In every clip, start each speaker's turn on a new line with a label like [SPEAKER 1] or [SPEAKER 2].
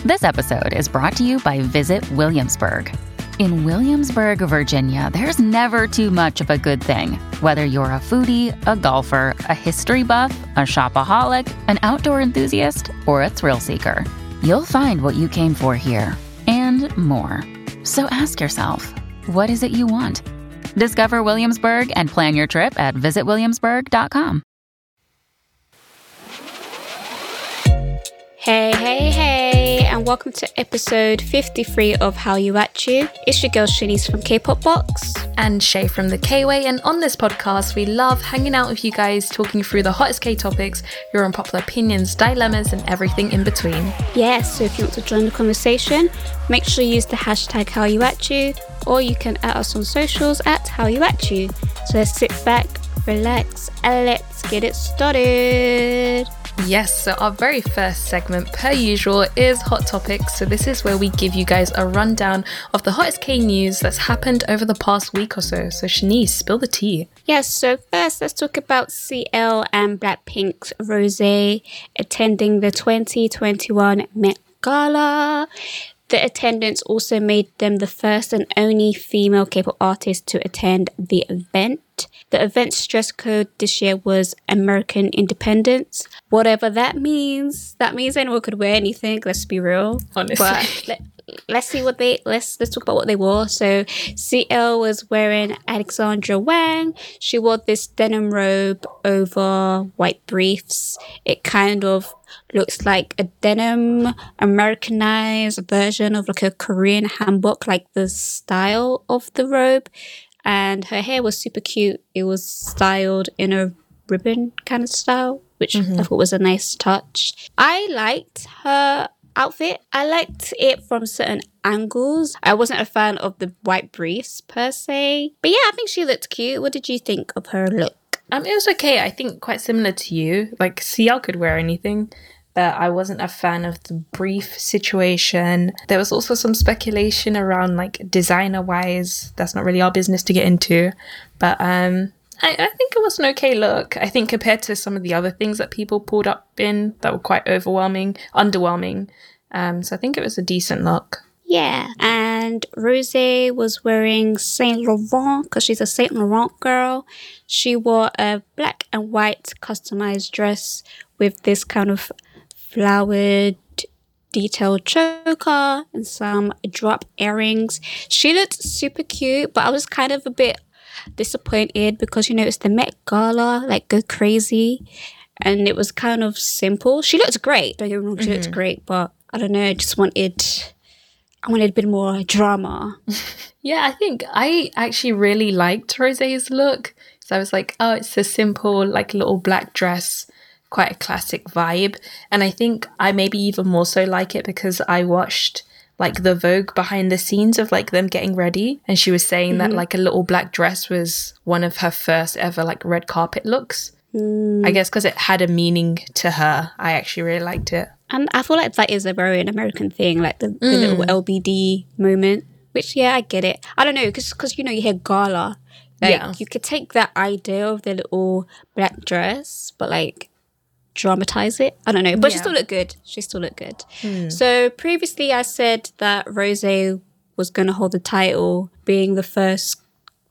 [SPEAKER 1] This episode is brought to you by Visit Williamsburg. In Williamsburg, Virginia, there's never too much of a good thing. Whether you're a foodie, a golfer, a history buff, a shopaholic, an outdoor enthusiast, or a thrill seeker, you'll find what you came for here and more. So ask yourself, what is it you want? Discover Williamsburg and plan your trip at visitwilliamsburg.com.
[SPEAKER 2] Hey, and welcome to episode 53 of How You At You. It's your girl Shanice from K-Pop Box.
[SPEAKER 3] And Shay from the K-Way, and on this podcast we love hanging out with you guys, talking through the hottest K-topics, your unpopular opinions, dilemmas, and everything in between.
[SPEAKER 2] Yes, so if you want to join the conversation, make sure you use the hashtag HowYouAtYou, or you can add us on socials at HowYouAtYou. So let's sit back, relax, and let's get it started.
[SPEAKER 3] Yes, so our very first segment, per usual, is Hot Topics. So this is where we give you guys a rundown of the hottest K news that's happened over the past week or so. So Shanice, spill the tea.
[SPEAKER 2] Yes, so first let's talk about CL and Blackpink's Rosé attending the 2021 Met Gala. The attendance also made them the first and only female K-pop artist to attend the event. The event's dress code this year was American Independence. Whatever that means anyone could wear anything, let's be real.
[SPEAKER 3] Honestly.
[SPEAKER 2] But let's talk about what they wore. So CL was wearing Alexandra Wang. She wore this denim robe over white briefs. It kind of looks like a denim Americanized version of like a Korean hanbok, like the style of the robe. And her hair was super cute. It was styled in a ribbon kind of style, which I thought was a nice touch. I liked her outfit. I liked it from certain angles. I wasn't a fan of the white briefs per se. But yeah, I think she looked cute. What did you think of her look?
[SPEAKER 3] It was okay. I think quite similar to you. Like, CL could wear anything, but I wasn't a fan of the brief situation. There was also some speculation around, like, designer-wise. That's not really our business to get into. But I think it was an okay look. I think compared to some of the other things that people pulled up in that were quite underwhelming. So I think it was a decent look.
[SPEAKER 2] Yeah, and Rosé was wearing Saint Laurent because she's a Saint Laurent girl. She wore a black and white customized dress with this kind of flowered detailed choker and some drop earrings. She looked super cute, but I was kind of a bit disappointed because, you know, it's the Met Gala, like go crazy, and it was kind of simple. She looked great, don't get me wrong, she looked great, but I don't know, I wanted a bit more drama.
[SPEAKER 3] Yeah, I think I actually really liked Rosé's look. So I was like, oh, it's a simple, like, little black dress, quite a classic vibe. And I think I maybe even more so like it because I watched, like, the Vogue behind the scenes of, like, them getting ready. And she was saying that, like, a little black dress was one of her first ever, like, red carpet looks. I guess because it had a meaning to her. I actually really liked it.
[SPEAKER 2] And I feel like that is a very American thing, like the little LBD moment, which, yeah, I get it. I don't know, because you know, you hear gala. Like, you could take that idea of the little black dress, but, like, dramatize it. I don't know, but she still looked good. So previously I said that Rosé was going to hold the title, being the first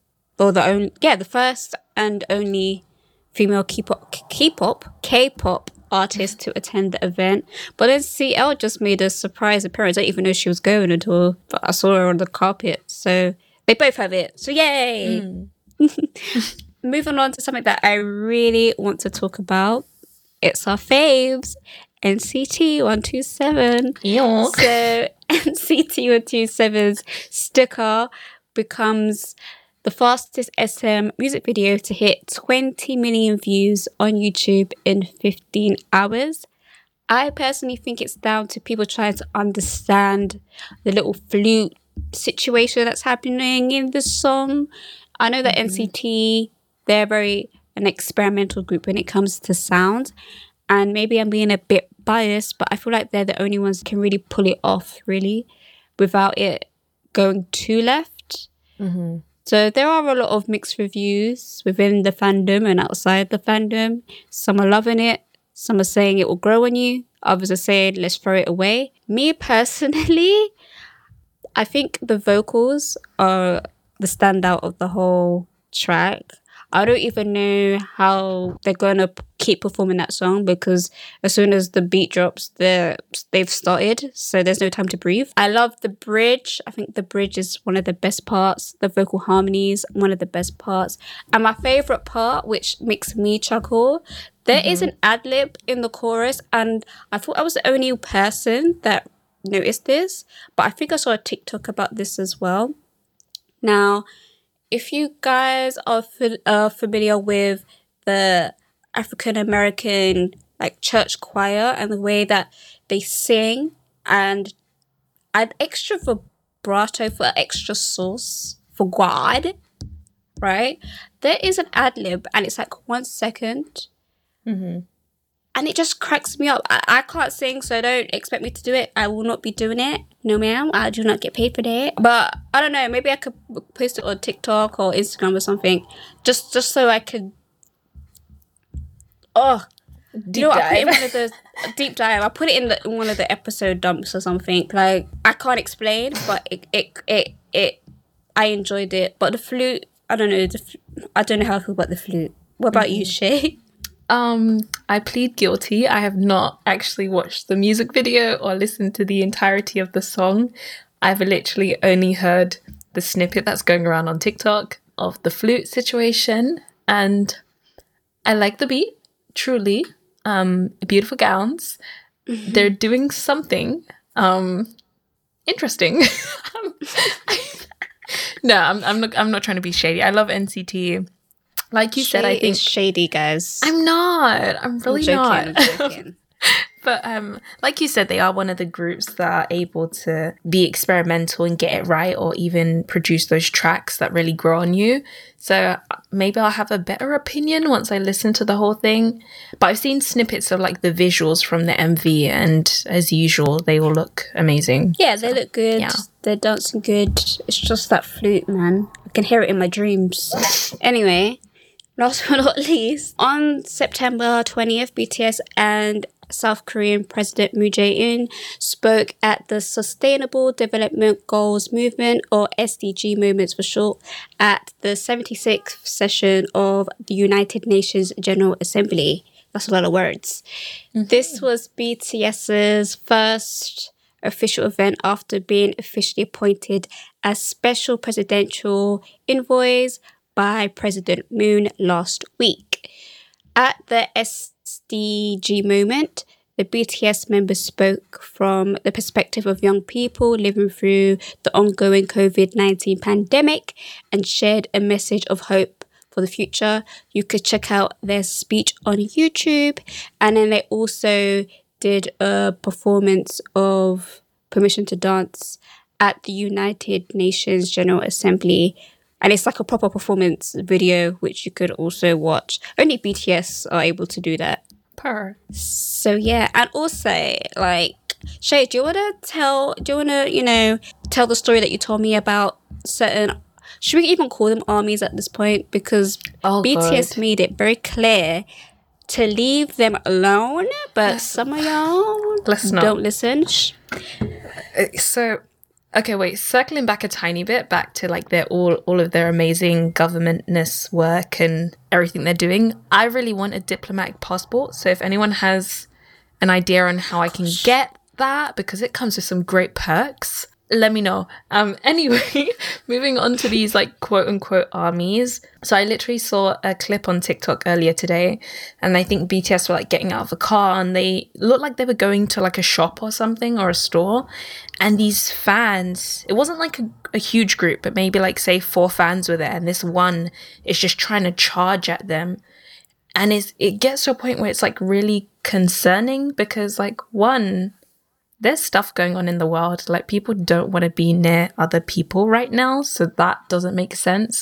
[SPEAKER 2] and only female K-pop artist to attend the event. But then CL just made a surprise appearance. I didn't even know she was going at all, but I saw her on the carpet. So they both have it. So yay! Moving on to something that I really want to talk about. It's our faves, NCT 127.
[SPEAKER 3] Yuck.
[SPEAKER 2] So NCT 127's Sticker becomes the fastest SM music video to hit 20 million views on YouTube in 15 hours. I personally think it's down to people trying to understand the little flute situation that's happening in the song. I know that NCT, they're very an experimental group when it comes to sound. And maybe I'm being a bit biased, but I feel like they're the only ones that can really pull it off, really, without it going too left. So there are a lot of mixed reviews within the fandom and outside the fandom. Some are loving it, Some are saying it will grow on you. Others are saying, let's throw it away. Me personally, I think the vocals are the standout of the whole track. I don't even know how they're going to keep performing that song because as soon as the beat drops, they've started. So there's no time to breathe. I love the bridge. I think the bridge is one of the best parts. The vocal harmonies, one of the best parts. And my favourite part, which makes me chuckle, there is an ad-lib in the chorus. And I thought I was the only person that noticed this. But I think I saw a TikTok about this as well. Now, if you guys are familiar with the African American like church choir and the way that they sing and add extra vibrato for extra sauce for God, right? There is an ad lib and it's like 1 second. And it just cracks me up. I can't sing, so don't expect me to do it. I will not be doing it. No, ma'am. I do not get paid for that. But I don't know. Maybe I could post it on TikTok or Instagram or something. Just so I could... Oh.
[SPEAKER 3] Deep dive.
[SPEAKER 2] I put it in one of the... Deep dive. I put it in one of the episode dumps or something. Like, I can't explain, but it I enjoyed it. But the flute, I don't know. I don't know how I feel about the flute. What about you, Shay?
[SPEAKER 3] I plead guilty. I have not actually watched the music video or listened to the entirety of the song. I've literally only heard the snippet that's going around on TikTok of the flute situation, and I like the beat, truly. Beautiful gowns. They're doing something interesting. No, I'm not trying to be shady. I love NCT. Like you said, I think...
[SPEAKER 2] is shady, guys.
[SPEAKER 3] I'm not. I'm really not.
[SPEAKER 2] I'm joking.
[SPEAKER 3] But like you said, they are one of the groups that are able to be experimental and get it right, or even produce those tracks that really grow on you. So maybe I'll have a better opinion once I listen to the whole thing. But I've seen snippets of like the visuals from the MV, and as usual, they all look amazing.
[SPEAKER 2] Yeah, they look good. Yeah. They're dancing good. It's just that flute, man. I can hear it in my dreams. Anyway, last but not least, on September 20th, BTS and South Korean President Moon Jae-in spoke at the Sustainable Development Goals Movement, or SDG moments for short, at the 76th session of the United Nations General Assembly. That's a lot of words. This was BTS's first official event after being officially appointed as special presidential envoys by President Moon last week. At the SDG moment, the BTS members spoke from the perspective of young people living through the ongoing COVID-19 pandemic and shared a message of hope for the future. You could check out their speech on YouTube. And then they also did a performance of Permission to Dance at the United Nations General Assembly. And it's like a proper performance video, which you could also watch. Only BTS are able to do that. So yeah, and also, like, Shay, do you want to tell the story that you told me about certain, should we even call them armies at this point? Because BTS made it very clear to leave them alone, but some of y'all don't listen.
[SPEAKER 3] So... Okay, wait, circling back a tiny bit, back to like their all of their amazing governmentness work and everything they're doing. I really want a diplomatic passport. So if anyone has an idea on how I can get that, because it comes with some great perks, let me know. Anyway, moving on to these like quote unquote armies. So I literally saw a clip on TikTok earlier today, and I think BTS were like getting out of a car, and they looked like they were going to like a shop or something, or a store. And these fans, it wasn't like a huge group, but maybe like say 4 fans were there, and this one is just trying to charge at them. And it gets to a point where it's like really concerning, because like, one, there's stuff going on in the world. Like, people don't want to be near other people right now, so that doesn't make sense.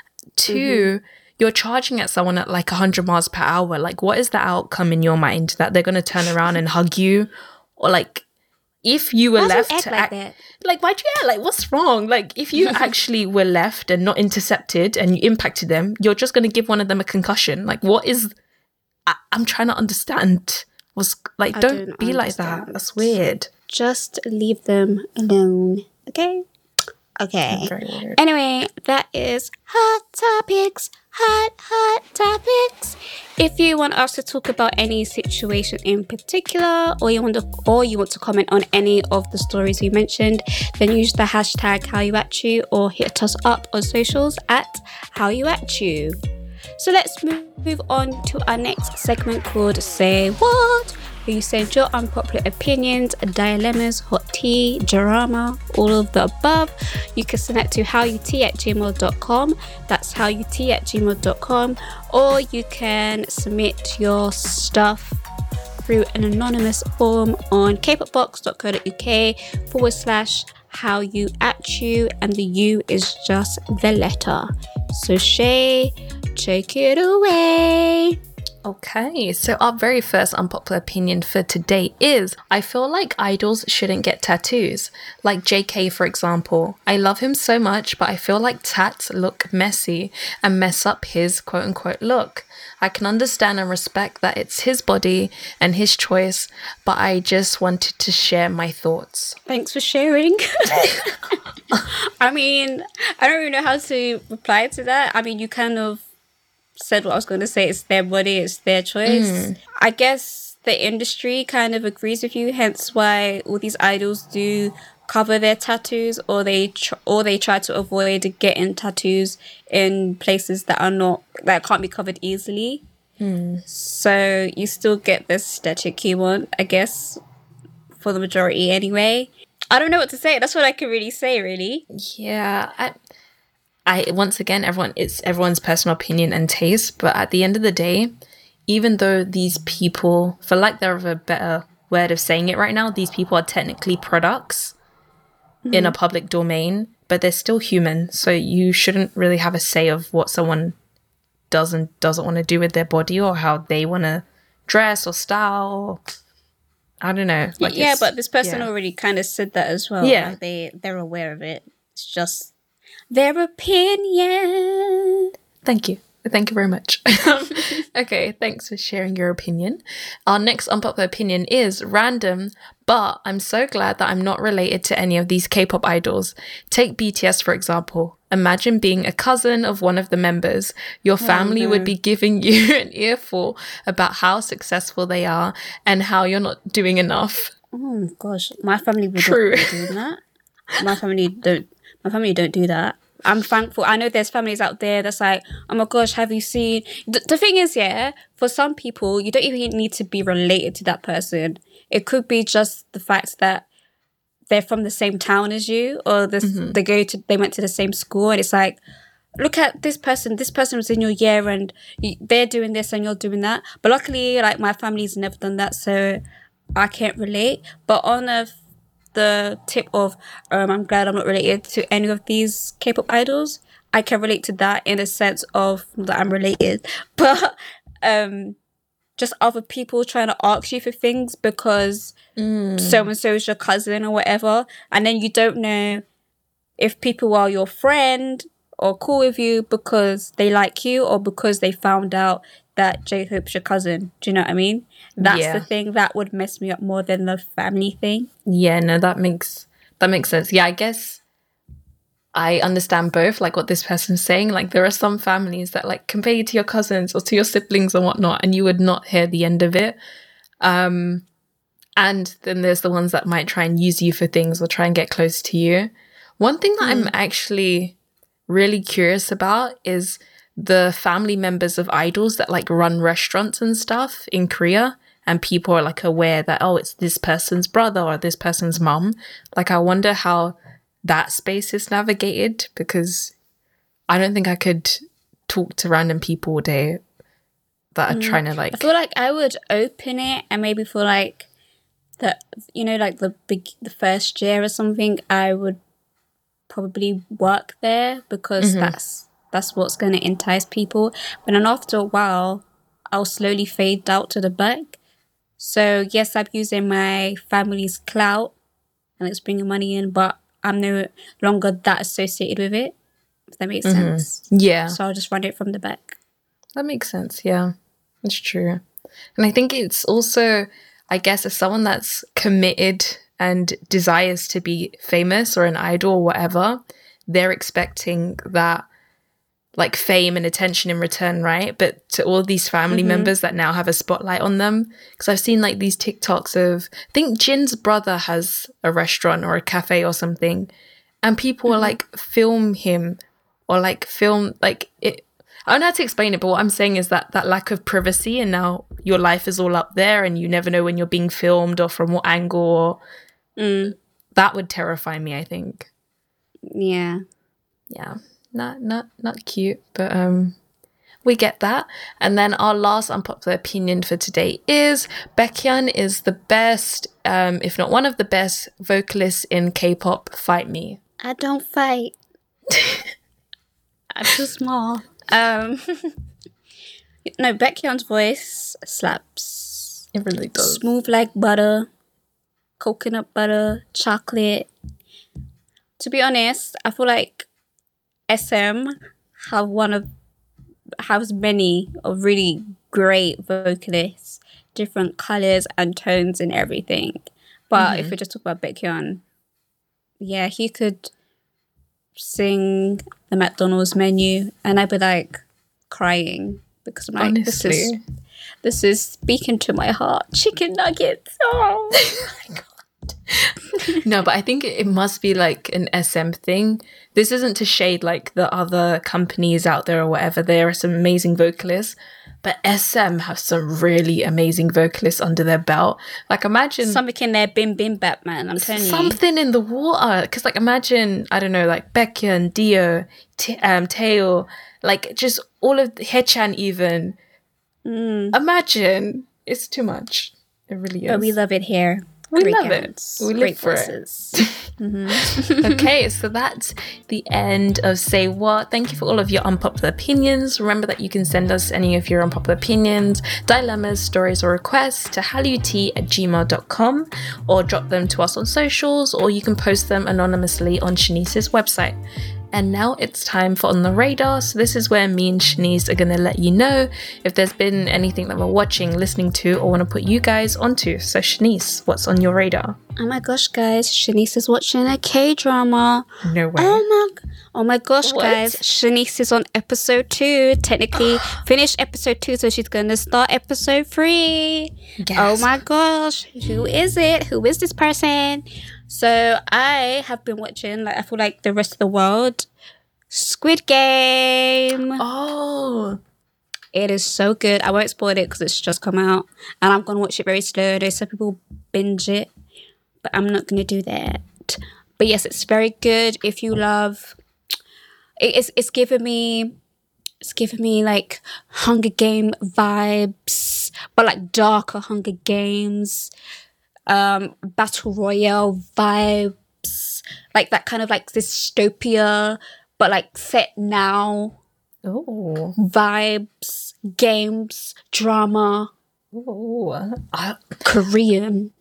[SPEAKER 3] 2, you're charging at someone at like 100 miles per hour. Like, what is the outcome in your mind? That they're going to turn around and hug you? Or like, if you were left to act like, why'd you act like, what's wrong? Like, if you actually were left and not intercepted and you impacted them, you're just going to give one of them a concussion. Like, what is... I'm trying to understand. Was like, don't be like that. That's weird.
[SPEAKER 2] Just leave them alone, okay? Okay.
[SPEAKER 3] Very weird.
[SPEAKER 2] Anyway, that is Hot Topics. Hot Topics. If you want us to talk about any situation in particular, or you want to comment on any of the stories we mentioned, then use the hashtag HowYouAtYou or hit us up on socials at HowYouAtYou. So let's move on to our next segment called Say What? Where you send your unpopular opinions, dilemmas, hot tea, drama, all of the above. You can send it to howyout@gmail.com. That's howyout@gmail.com. Or you can submit your stuff through an anonymous form on kpopbox.co.uk/HowYouAtYou, and the U is just the letter. So Shay, take it away.
[SPEAKER 3] Okay, so our very first unpopular opinion for today is I feel like idols shouldn't get tattoos. Like JK, for example. I love him so much, but I feel like tats look messy and mess up his quote-unquote look. I can understand and respect that it's his body and his choice, but I just wanted to share my thoughts.
[SPEAKER 2] Thanks for sharing. I mean, I don't really know how to reply to that. I mean, you kind of said what I was going to say. It's their body, it's their choice. I guess the industry kind of agrees with you, hence why all these idols do cover their tattoos, or they try to avoid getting tattoos in places that can't be covered easily. So you still get the aesthetic you want, I guess, for the majority anyway. I don't know what to say. That's what I can really say, really.
[SPEAKER 3] Yeah, I once again, it's everyone's personal opinion and taste, but at the end of the day, even though these people, for lack of a better word of saying it right now, these people are technically products in a public domain, but they're still human, so you shouldn't really have a say of what someone does and doesn't want to do with their body, or how they want to dress or style. I don't know.
[SPEAKER 2] But this person already kind of said that as well.
[SPEAKER 3] Yeah.
[SPEAKER 2] Like they're aware of it. It's just their opinion.
[SPEAKER 3] Thank you very much. Okay, thanks for sharing your opinion. Our next unpopular opinion is random, but I'm so glad that I'm not related to any of these K-pop idols. Take BTS, for example. Imagine being a cousin of one of the members. Your family would be giving you an earful about how successful they are and how you're not doing enough.
[SPEAKER 2] Oh gosh, my family would not be doing that. My family don't do that. I'm thankful. I know there's families out there that's like, oh my gosh, have you seen... The thing is, for some people, you don't even need to be related to that person. It could be just the fact that they're from the same town as you, or they went to the same school, and it's like, look at this person was in your year and they're doing this and you're doing that. But luckily, like, my family's never done that, so I can't relate. But on the tip of I'm glad I'm not related to any of these K-pop idols, I can relate to that in a sense of that I'm related, but just other people trying to ask you for things because so-and-so is your cousin or whatever, and then you don't know if people are your friend or cool with you because they like you or because they found out that J-Hope's your cousin. Do you know what I mean? That's the thing that would mess me up more than the family thing.
[SPEAKER 3] Yeah, no, that makes sense. Yeah, I guess I understand both, like what this person's saying. Like, there are some families that like compare you to your cousins or to your siblings and whatnot, and you would not hear the end of it. And then there's the ones that might try and use you for things or try and get close to you. One thing that I'm actually really curious about is the family members of idols that like run restaurants and stuff in Korea, and people are like aware that, oh, it's this person's brother or this person's mum. Like, I wonder how that space is navigated, because I don't think I could talk to random people all day that are trying to like...
[SPEAKER 2] I feel like I would open it and maybe for like the first year or something, I would probably work there because that's what's going to entice people. But then after a while, I'll slowly fade out to the back. So yes, I'm using my family's clout and it's bringing money in, but I'm no longer that associated with it, if that makes sense.
[SPEAKER 3] Yeah.
[SPEAKER 2] So I'll just run it from the back.
[SPEAKER 3] That makes sense, yeah. That's true. And I think it's also, I guess, as someone that's committed and desires to be famous or an idol or whatever, they're expecting that like fame and attention in return, right? But to all these family members that now have a spotlight on them, because I've seen like these TikToks of, I think Jin's brother has a restaurant or a cafe or something, and people are like film him or like film like it. I don't know how to explain it, but what I'm saying is that lack of privacy, and now your life is all up there and you never know when you're being filmed or from what angle. That would terrify me, I think.
[SPEAKER 2] Yeah.
[SPEAKER 3] Not cute, but we get that. And then our last unpopular opinion for today is Baekhyun is the best, if not one of the best vocalists in K-pop. Fight me.
[SPEAKER 2] I don't fight. I'm too small. No, Baekhyun's voice slaps.
[SPEAKER 3] It really does.
[SPEAKER 2] Smooth like butter, coconut butter, chocolate. To be honest, I feel like SM has many of really great vocalists, different colors and tones and everything. But if we just talk about Baekhyun, yeah, he could sing the McDonald's menu and I'd be like crying because I'm like,
[SPEAKER 3] honestly,
[SPEAKER 2] this is speaking to my heart. Chicken nuggets. Oh my God.
[SPEAKER 3] No, but I think it must be like an SM thing. This isn't to shade like the other companies out there or whatever. There are some amazing vocalists, but SM have some really amazing vocalists under their belt. Like imagine
[SPEAKER 2] something in their bim bim bap, man. I'm telling you,
[SPEAKER 3] something in the water. Because like imagine, I don't know, like Baekhyun, Dio, Taeil, like just all of Haechan even. Imagine, it's too much. It really is.
[SPEAKER 2] But we love it here.
[SPEAKER 3] We
[SPEAKER 2] Great
[SPEAKER 3] love
[SPEAKER 2] gowns,
[SPEAKER 3] it. We live for
[SPEAKER 2] voices.
[SPEAKER 3] it. Okay, so that's the end of Say What. Thank you for all of your unpopular opinions. Remember that you can send us any of your unpopular opinions, dilemmas, stories, or requests to hallut@gmail.com, or drop them to us on socials, or you can post them anonymously on Shanice's website. And now it's time for On the Radar. So this is where me and Shanice are going to let you know if there's been anything that we're watching, listening to, or want to put you guys onto. So Shanice, what's on your radar?
[SPEAKER 2] Oh my gosh, guys. Shanice is watching a K-drama.
[SPEAKER 3] No way.
[SPEAKER 2] Oh my gosh,
[SPEAKER 3] What?
[SPEAKER 2] guys. Shanice is on episode 2. Technically finished episode 2, so she's going to start episode 3.
[SPEAKER 3] Gasp.
[SPEAKER 2] Oh my gosh. Who is it? Who is this person? So I have been watching, like I feel like the rest of the world, Squid Game.
[SPEAKER 3] Oh.
[SPEAKER 2] It is so good. I won't spoil it because it's just come out. And I'm going to watch it very slow. I know some people binge it, but I'm not going to do that. But yes, it's very good. If you love... It's given me like Hunger Game vibes, but like darker Hunger Games. Battle Royale vibes, like that kind of like dystopia, but like set now.
[SPEAKER 3] Oh.
[SPEAKER 2] Vibes, games, drama.
[SPEAKER 3] Oh.
[SPEAKER 2] Korean.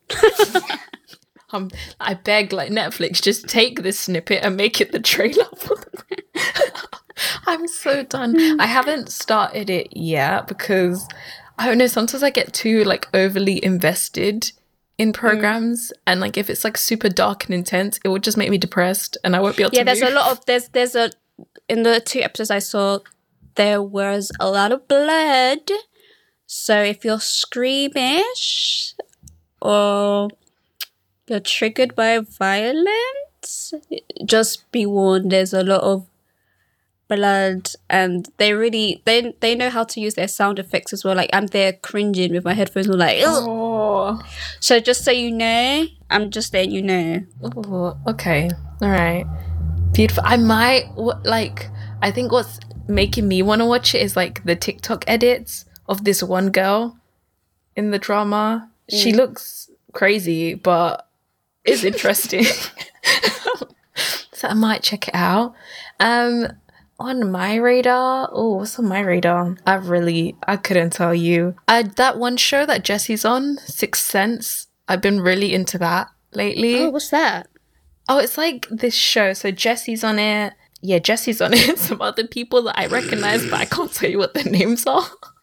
[SPEAKER 3] I beg, like Netflix, just take this snippet and make it the trailer for the... I'm so done. I haven't started it yet because I don't know, sometimes I get too like overly invested in programs, and like if it's like super dark and intense, it would just make me depressed and I won't be able to
[SPEAKER 2] there's
[SPEAKER 3] move.
[SPEAKER 2] a lot of there's a in the 2 episodes I saw, there was a lot of blood. So if you're squeamish or you're triggered by violence, just be warned, there's a lot of blood, and they know how to use their sound effects as well. Like I'm there cringing with my headphones on, like, ugh.
[SPEAKER 3] Oh.
[SPEAKER 2] So just so you know, I'm just letting you know.
[SPEAKER 3] Oh, okay. All right. Beautiful. I might, I think what's making me want to watch it is like the TikTok edits of this one girl in the drama. She looks crazy, but it's interesting. So I might check it out. On my radar, what's on my radar? I couldn't tell you. That one show that Jesse's on, Sixth Sense, I've been really into that lately.
[SPEAKER 2] Oh, what's that?
[SPEAKER 3] Oh, it's like this show. So Jesse's on it. Yeah, Jesse's on it. Some other people that I recognize, but I can't tell you what their names are.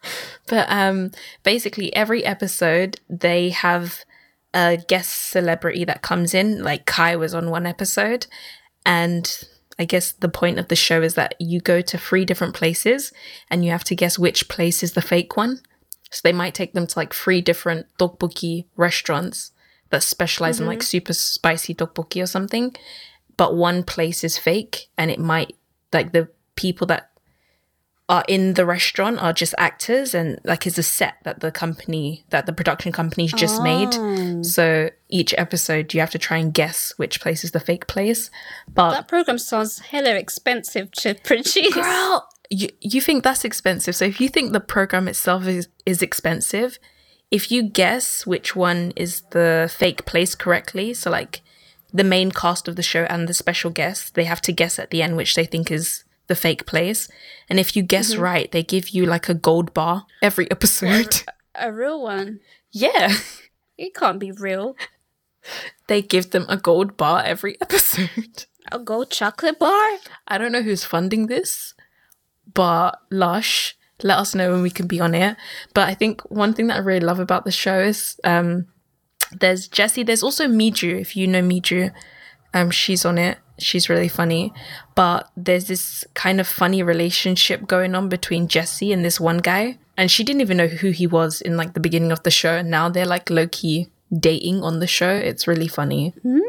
[SPEAKER 3] But basically every episode they have a guest celebrity that comes in. Like Kai was on one episode, and I guess the point of the show is that you go to 3 different places and you have to guess which place is the fake one. So they might take them to like 3 different tteokbokki restaurants that specialize in like super spicy tteokbokki or something, but one place is fake, and it might, like, the people that are in the restaurant are just actors, and like it's a set that the production company's just made. So each episode you have to try and guess which place is the fake place. But
[SPEAKER 2] That program sounds hella expensive to produce.
[SPEAKER 3] girl, you think that's expensive? So if you think the program itself is expensive, if you guess which one is the fake place correctly, so like the main cast of the show and the special guests, they have to guess at the end which they think is the fake place. And if you guess right, they give you like a gold bar every episode.
[SPEAKER 2] A real one?
[SPEAKER 3] Yeah.
[SPEAKER 2] It can't be real.
[SPEAKER 3] They give them a gold bar every episode.
[SPEAKER 2] A gold chocolate bar?
[SPEAKER 3] I don't know who's funding this, but Lush, let us know when we can be on it. But I think one thing that I really love about the show is there's Jessie. There's also Miju, if you know Miju. She's on it. She's really funny. But there's this kind of funny relationship going on between Jessie and this one guy. And she didn't even know who he was in like the beginning of the show. And now they're like low-key dating on the show. It's really funny.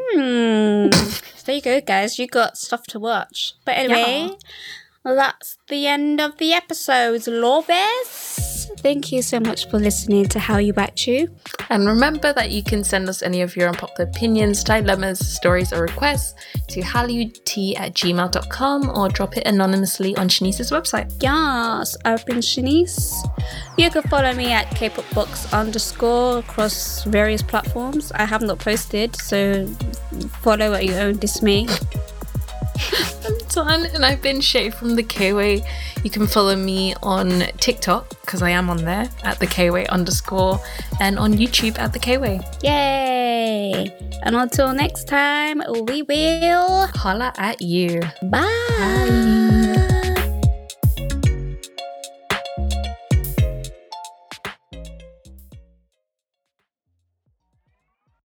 [SPEAKER 2] So there you go, guys. You got stuff to watch. But anyway, that's the end of the episode, lovers. Thank you so much for listening to How You Back You.
[SPEAKER 3] And remember that you can send us any of your unpopular opinions, dilemmas, stories, or requests to hallyout@gmail.com or drop it anonymously on Shanice's website.
[SPEAKER 2] Yes, I've been Shanice. You can follow me at kpopbox_ across various platforms. I have not posted, so follow at your own dismay.
[SPEAKER 3] I'm done, and I've been Shay from the Kway. You can follow me on TikTok, because I am on there, at the Kway_, and on YouTube at the Kway.
[SPEAKER 2] Yay! And until next time, we will
[SPEAKER 3] Holla at you.
[SPEAKER 2] bye.